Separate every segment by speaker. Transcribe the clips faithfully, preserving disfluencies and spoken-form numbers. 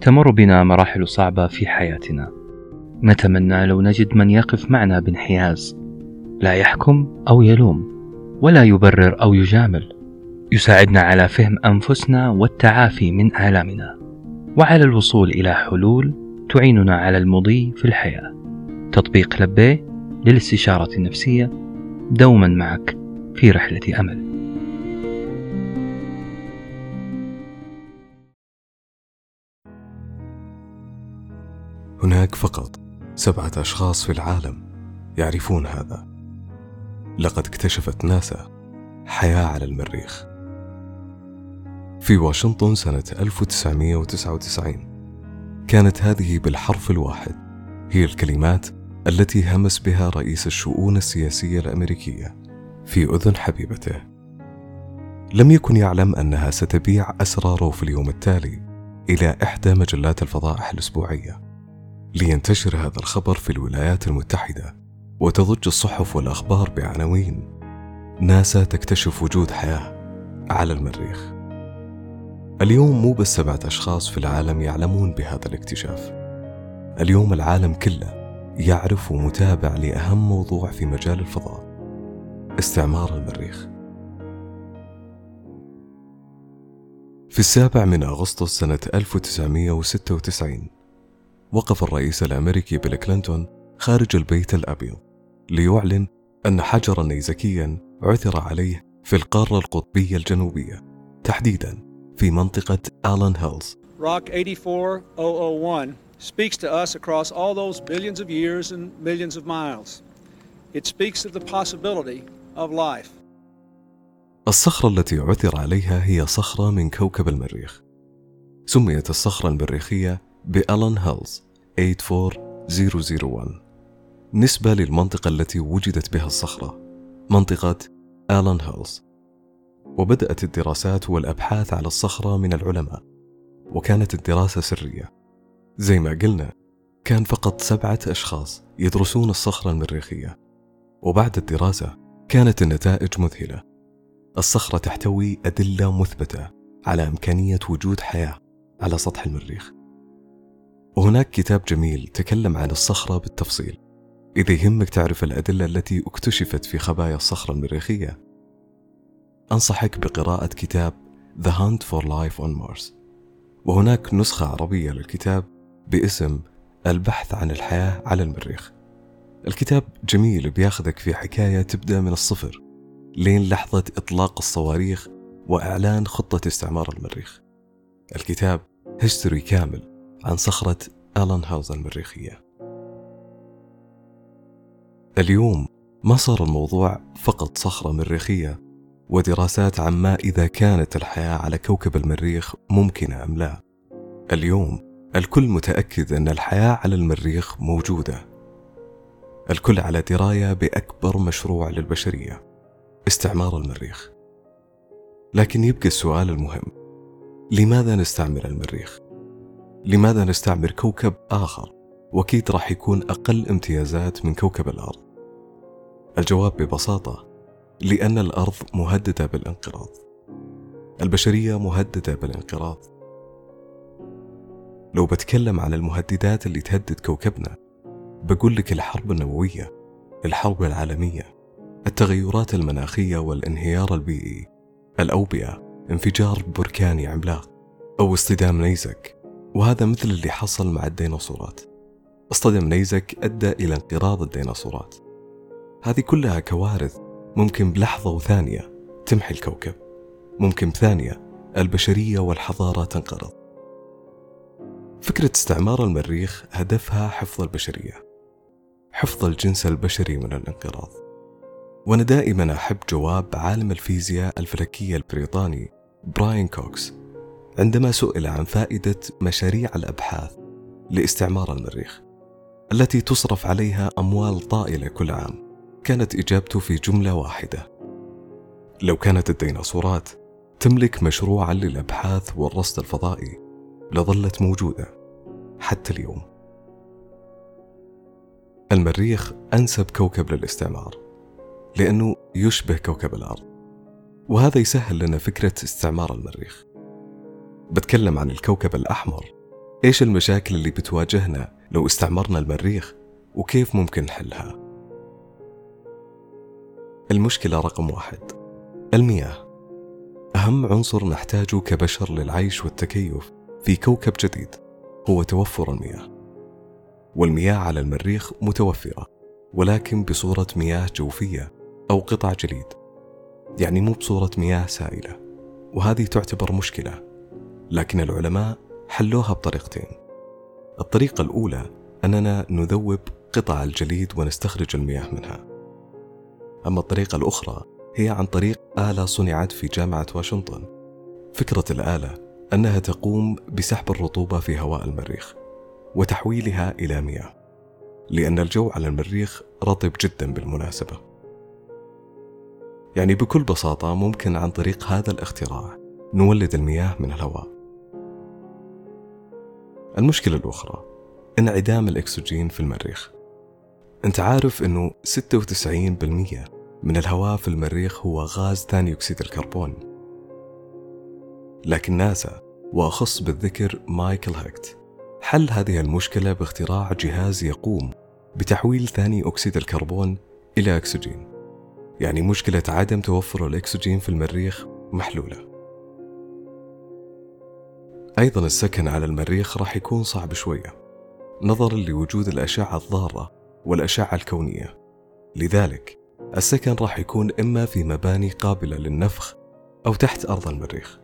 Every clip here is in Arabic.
Speaker 1: تمر بنا مراحل صعبة في حياتنا، نتمنى لو نجد من يقف معنا بانحياز، لا يحكم أو يلوم ولا يبرر أو يجامل، يساعدنا على فهم أنفسنا والتعافي من آلامنا، وعلى الوصول إلى حلول تعيننا على المضي في الحياة. تطبيق لبيه للاستشارة النفسية، دوما معك في رحلة أمل.
Speaker 2: هناك فقط سبعة أشخاص في العالم يعرفون هذا. لقد اكتشفت ناسا حياة على المريخ. في واشنطن سنة ألف وتسعمائة وتسعة وتسعين كانت هذه بالحرف الواحد هي الكلمات التي همس بها رئيس الشؤون السياسية الأمريكية في أذن حبيبته. لم يكن يعلم أنها ستبيع أسراره في اليوم التالي إلى إحدى مجلات الفضائح الأسبوعية، لينتشر هذا الخبر في الولايات المتحدة وتضج الصحف والأخبار بعناوين: ناسا تكتشف وجود حياة على المريخ. اليوم مو بس سبعة أشخاص في العالم يعلمون بهذا الاكتشاف، اليوم العالم كله يعرف ومتابع لأهم موضوع في مجال الفضاء: استعمار المريخ. في السابع من أغسطس سنة ألف وتسعمائة وستة وتسعين وقف الرئيس الأمريكي بيل كلينتون خارج البيت الأبيض ليعلن أن حجرا نيزكيا عثر عليه في القارة القطبية الجنوبية، تحديدا في منطقة آلان هيلز.
Speaker 3: Rock eighty-four thousand one speaks to us across all those billions of years and millions of miles. It speaks of the possibility of life.
Speaker 2: الصخرة التي عثر عليها هي صخرة من كوكب المريخ. سميت الصخرة المريخية بآلان هيلز ثمانية أربعة صفر صفر واحد نسبة للمنطقة التي وجدت بها الصخرة، منطقة آلان هيلز. وبدأت الدراسات والأبحاث على الصخرة من العلماء، وكانت الدراسة سرية. زي ما قلنا، كان فقط سبعة أشخاص يدرسون الصخرة المريخية، وبعد الدراسة كانت النتائج مذهلة. الصخرة تحتوي أدلة مثبتة على إمكانية وجود حياة على سطح المريخ. وهناك كتاب جميل تكلم عن الصخرة بالتفصيل. إذا يهمك تعرف الأدلة التي اكتشفت في خبايا الصخرة المريخية، أنصحك بقراءة كتاب The Hunt for Life on Mars. وهناك نسخة عربية للكتاب باسم البحث عن الحياة على المريخ. الكتاب جميل، بياخذك في حكاية تبدأ من الصفر لين لحظة إطلاق الصواريخ وإعلان خطة استعمار المريخ. الكتاب هيستوري كامل عن صخرة آلان هيلز المريخية. اليوم ما صار الموضوع فقط صخرة مريخية ودراسات عن ما إذا كانت الحياة على كوكب المريخ ممكنة أم لا. اليوم الكل متأكد أن الحياة على المريخ موجودة. الكل على دراية بأكبر مشروع للبشرية: استعمار المريخ. لكن يبقى السؤال المهم: لماذا نستعمر المريخ؟ لماذا نستعمر كوكب آخر وأكيد راح يكون أقل امتيازات من كوكب الأرض؟ الجواب ببساطة: لأن الأرض مهددة بالانقراض. البشرية مهددة بالانقراض. لو بتكلم عن المهددات اللي تهدد كوكبنا، بقول لك الحرب النووية، الحرب العالمية، التغيرات المناخية والانهيار البيئي، الأوبئة، انفجار بركاني عملاق، أو اصطدام نيزك. وهذا مثل اللي حصل مع الديناصورات. اصطدام نيزك أدى إلى انقراض الديناصورات. هذه كلها كوارث ممكن بلحظة وثانية تمحي الكوكب. ممكن بثانية البشرية والحضارة تنقرض. فكرة استعمار المريخ هدفها حفظ البشرية، حفظ الجنس البشري من الانقراض. وأنا دائما أحب جواب عالم الفيزياء الفلكية البريطاني براين كوكس عندما سئل عن فائدة مشاريع الأبحاث لاستعمار المريخ التي تصرف عليها أموال طائلة كل عام. كانت إجابته في جملة واحدة: لو كانت الديناصورات تملك مشروعا للأبحاث والرصد الفضائي لظلت موجودة حتى اليوم. المريخ أنسب كوكب للاستعمار لأنه يشبه كوكب الأرض، وهذا يسهل لنا فكرة استعمار المريخ. بتكلم عن الكوكب الأحمر إيش المشاكل اللي بتواجهنا لو استعمرنا المريخ وكيف ممكن نحلها؟ المشكلة رقم واحد: المياه. أهم عنصر نحتاجه كبشر للعيش والتكيف في كوكب جديد هو توفر المياه. والمياه على المريخ متوفرة، ولكن بصورة مياه جوفية أو قطع جليد، يعني مو بصورة مياه سائلة، وهذه تعتبر مشكلة. لكن العلماء حلوها بطريقتين. الطريقة الأولى أننا نذوب قطع الجليد ونستخرج المياه منها. أما الطريقة الأخرى هي عن طريق آلة صنعت في جامعة واشنطن. فكرة الآلة أنها تقوم بسحب الرطوبة في هواء المريخ وتحويلها إلى مياه، لأن الجو على المريخ رطب جدا بالمناسبة. يعني بكل بساطة ممكن عن طريق هذا الاختراع نولد المياه من الهواء. المشكلة الأخرى انعدام الأكسجين في المريخ. أنت عارف أنه ستة وتسعين بالمئة من الهواء في المريخ هو غاز ثاني أكسيد الكربون. لكن ناسا، وأخص بالذكر مايكل هيكت، حل هذه المشكلة باختراع جهاز يقوم بتحويل ثاني أكسيد الكربون إلى أكسجين. يعني مشكلة عدم توفر الأكسجين في المريخ محلولة. أيضا السكن على المريخ راح يكون صعب شوية نظرا لوجود الأشعة الضارة والأشعة الكونية. لذلك السكن راح يكون إما في مباني قابلة للنفخ أو تحت أرض المريخ.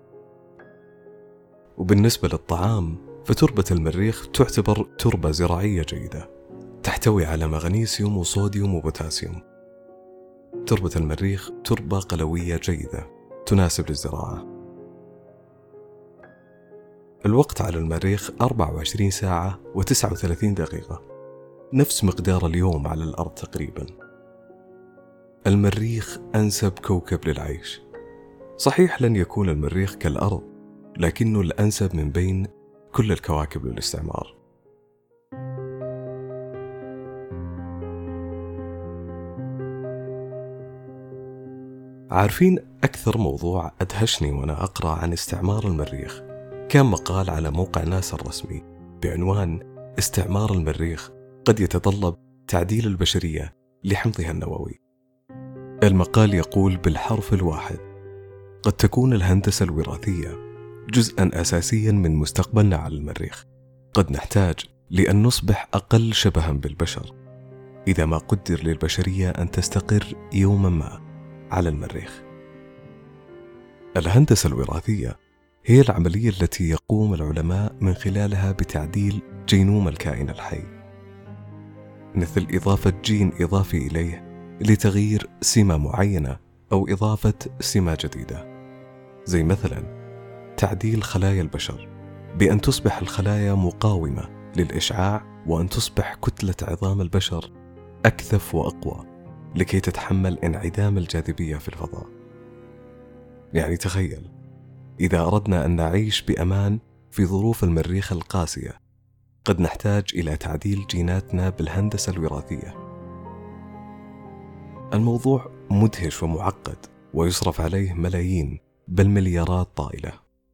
Speaker 2: وبالنسبة للطعام، فتربة المريخ تعتبر تربة زراعية جيدة تحتوي على مغنيسيوم وصوديوم وبوتاسيوم. تربة المريخ تربة قلوية جيدة تناسب للزراعة. الوقت على المريخ أربعة وعشرين ساعة وتسعة وثلاثين دقيقة، نفس مقدار اليوم على الأرض تقريبا. المريخ أنسب كوكب للعيش. صحيح لن يكون المريخ كالأرض، لكنه الأنسب من بين كل الكواكب للاستعمار. عارفين أكثر موضوع أدهشني وأنا أقرأ عن استعمار المريخ كان مقال على موقع ناسا الرسمي بعنوان استعمار المريخ قد يتطلب تعديل البشرية لحمضها النووي. المقال يقول بالحرف الواحد: قد تكون الهندسة الوراثية جزءاً أساسياً من مستقبلنا على المريخ. قد نحتاج لأن نصبح أقل شبهاً بالبشر إذا ما قدر للبشرية أن تستقر يوماً ما على المريخ. الهندسة الوراثية هي العملية التي يقوم العلماء من خلالها بتعديل جينوم الكائن الحي، مثل إضافة جين إضافي إليه لتغيير سمة معينة أو إضافة سمة جديدة، زي مثلا تعديل خلايا البشر بأن تصبح الخلايا مقاومة للإشعاع، وأن تصبح كتلة عظام البشر أكثف وأقوى لكي تتحمل انعدام الجاذبية في الفضاء. يعني تخيل إذا أردنا أن نعيش بأمان في ظروف المريخ القاسية، قد نحتاج إلى تعديل جيناتنا بالهندسة الوراثية. الموضوع مدهش ومعقد ويصرف عليه ملايين بل مليارات طائلة.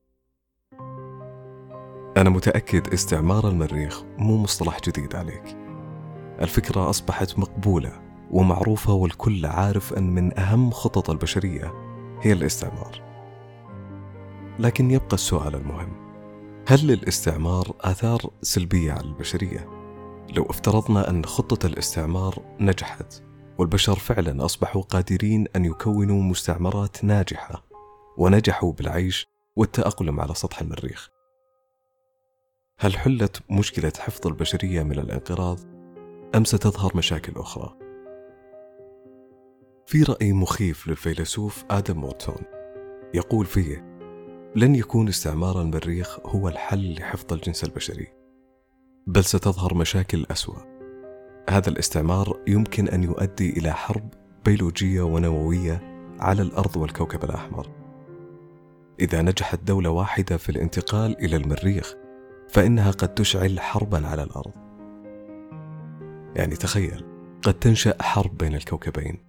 Speaker 2: أنا متأكد استعمار المريخ مو مصطلح جديد عليك. الفكرة أصبحت مقبولة ومعروفة، والكل عارف أن من أهم خطط البشرية هي الاستعمار. لكن يبقى السؤال المهم: هل للاستعمار آثار سلبية على البشرية؟ لو افترضنا أن خطة الاستعمار نجحت والبشر فعلا أصبحوا قادرين أن يكونوا مستعمرات ناجحة ونجحوا بالعيش والتأقلم على سطح المريخ، هل حلت مشكلة حفظ البشرية من الانقراض أم ستظهر مشاكل أخرى؟ في رأي مخيف للفيلسوف آدم مورتون يقول فيه: لن يكون استعمار المريخ هو الحل لحفظ الجنس البشري، بل ستظهر مشاكل أسوأ. هذا الاستعمار يمكن أن يؤدي إلى حرب بيولوجية ونووية على الأرض والكوكب الأحمر. إذا نجحت دولة واحدة في الانتقال إلى المريخ فإنها قد تشعل حربا على الأرض. يعني تخيل، قد تنشأ حرب بين الكوكبين.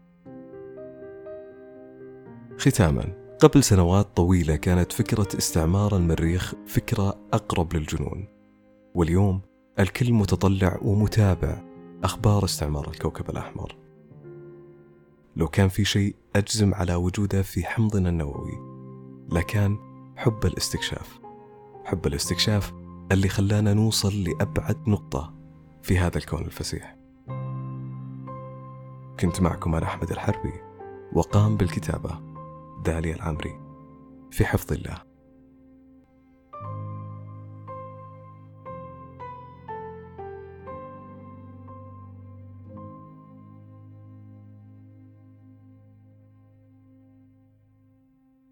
Speaker 2: ختاما، قبل سنوات طويلة كانت فكرة استعمار المريخ فكرة أقرب للجنون، واليوم الكل متطلع ومتابع أخبار استعمار الكوكب الأحمر. لو كان في شيء أجزم على وجوده في حمضنا النووي لكان حب الاستكشاف. حب الاستكشاف اللي خلانا نوصل لأبعد نقطة في هذا الكون الفسيح. كنت معكم أنا أحمد الحربي، وقام بالكتابة داليا العمري. في حفظ الله.